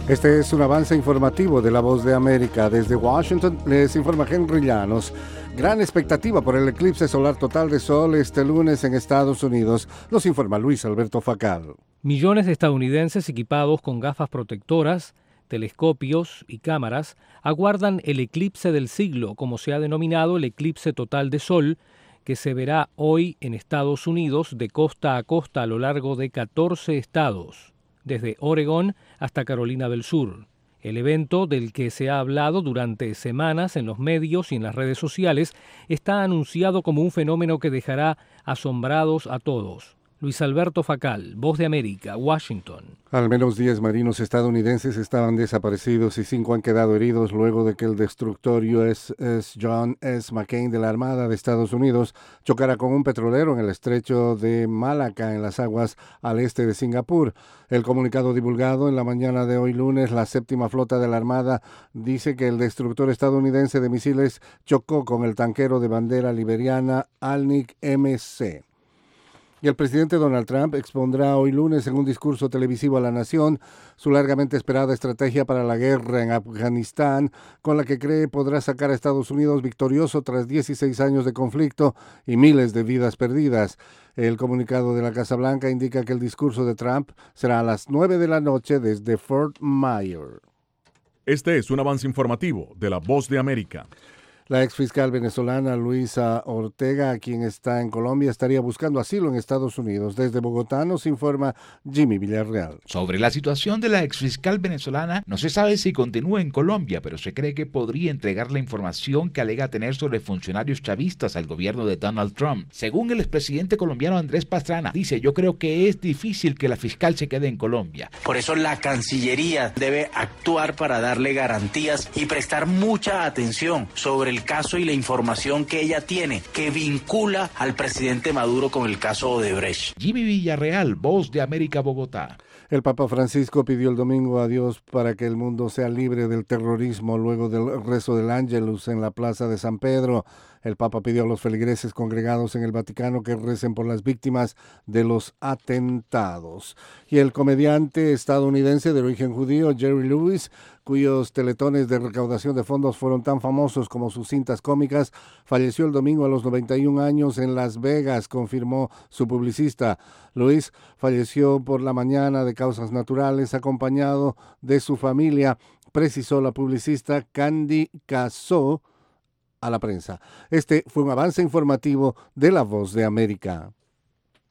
Este es un avance informativo de La Voz de América. Desde Washington les informa Henry Llanos. Gran expectativa por el eclipse solar total de sol este lunes en Estados Unidos. Nos informa Luis Alberto Facal. Millones de estadounidenses equipados con gafas protectoras, telescopios y cámaras aguardan el eclipse del siglo, como se ha denominado el eclipse total de sol, que se verá hoy en Estados Unidos de costa a costa a lo largo de 14 estados, desde Oregón hasta Carolina del Sur. El evento, del que se ha hablado durante semanas en los medios y en las redes sociales, está anunciado como un fenómeno que dejará asombrados a todos. Luis Alberto Facal, Voz de América, Washington. Al menos 10 marinos estadounidenses estaban desaparecidos y 5 han quedado heridos luego de que el destructor USS John S. McCain de la Armada de Estados Unidos chocara con un petrolero en el estrecho de Malaca, en las aguas al este de Singapur. El comunicado divulgado en la mañana de hoy lunes, la séptima flota de la Armada dice que el destructor estadounidense de misiles chocó con el tanquero de bandera liberiana Alnic MC. Y el presidente Donald Trump expondrá hoy lunes en un discurso televisivo a la nación su largamente esperada estrategia para la guerra en Afganistán, con la que cree podrá sacar a Estados Unidos victorioso tras 16 años de conflicto y miles de vidas perdidas. El comunicado de la Casa Blanca indica que el discurso de Trump será a las 9 de la noche desde Fort Myer. Este es un avance informativo de La Voz de América. La exfiscal venezolana Luisa Ortega, quien está en Colombia, estaría buscando asilo en Estados Unidos. Desde Bogotá nos informa Jimmy Villarreal. Sobre la situación de la exfiscal venezolana, no se sabe si continúa en Colombia, pero se cree que podría entregar la información que alega tener sobre funcionarios chavistas al gobierno de Donald Trump. Según el expresidente colombiano Andrés Pastrana, dice: yo creo que es difícil que la fiscal se quede en Colombia. Por eso la Cancillería debe actuar para darle garantías y prestar mucha atención sobre el caso y la información que ella tiene, que vincula al presidente Maduro con el caso Odebrecht. Jimmy Villarreal, Voz de América, Bogotá. El Papa Francisco pidió el domingo a Dios para que el mundo sea libre del terrorismo luego del rezo del Ángelus en la plaza de San Pedro. El Papa pidió a los feligreses congregados en el Vaticano que recen por las víctimas de los atentados. Y el comediante estadounidense de origen judío Jerry Lewis, cuyos teletones de recaudación de fondos fueron tan famosos como sus cintas cómicas, falleció el domingo a los 91 años en Las Vegas, confirmó su publicista. Lewis falleció por la mañana de causas naturales, acompañado de su familia, precisó la publicista Candy Casó a la prensa. Este fue un avance informativo de La Voz de América.